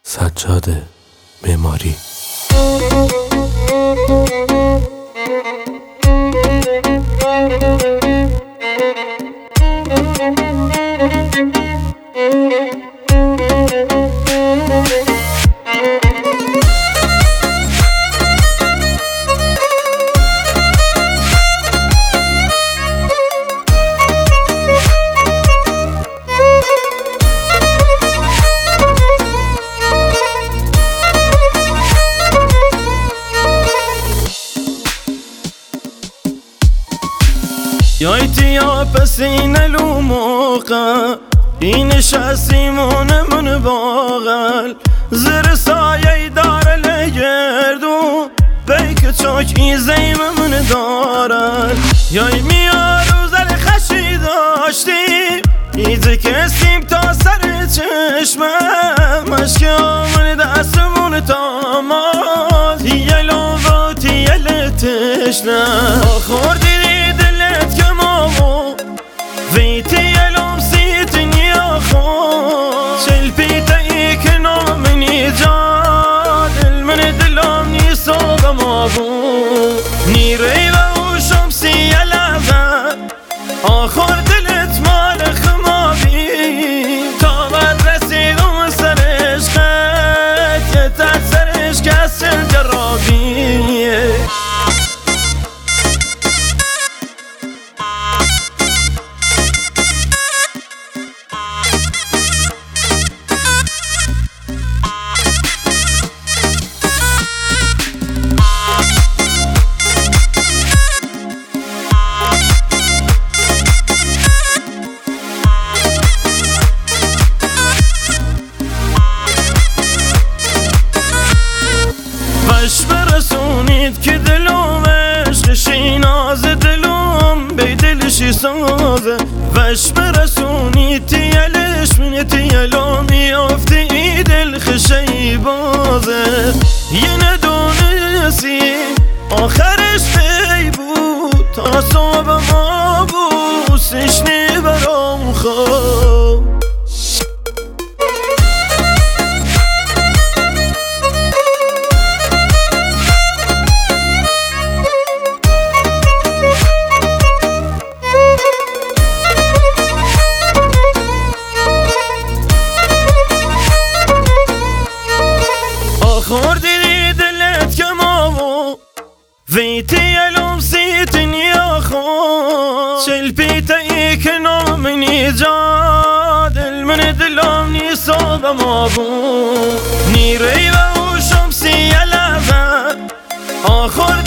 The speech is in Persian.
سجاد معماری. يا بسين الموقع نشستيمون من باغل زر سایه دار لگردو بیک چاک ایزیم من دارل یای میارو زل خشی داشتیم ایزه کسیم تا سر چشمم مشک آمن دستمون تاماز یه لوگو تیل تشنم خوردی دلت که مامو ویتی یلوم سیتن یا خون شلپیت ای که نامنی جان المن دلم نی صوب مابون نی ری و او شمسی یلغه آخر دلت مال خمابی تا بد رسیدم سرش خد یه تد سرش کس جرابی وش برسونید که دلوم عشقشی ناز دلوم بی دلشی سازه وش برسونید تیلش من تیلوم میافتی ای دل خشی بازه یه ندونسی آخرش بی بود تا صبح ما بوسش نی برام خواب خوردی دلت که مامو ویتی یلوم سیتن یا خون شلپیت ای که نامنی جا دل من دلم نی صوب مابون نی ری و او شمسی یلغه آخر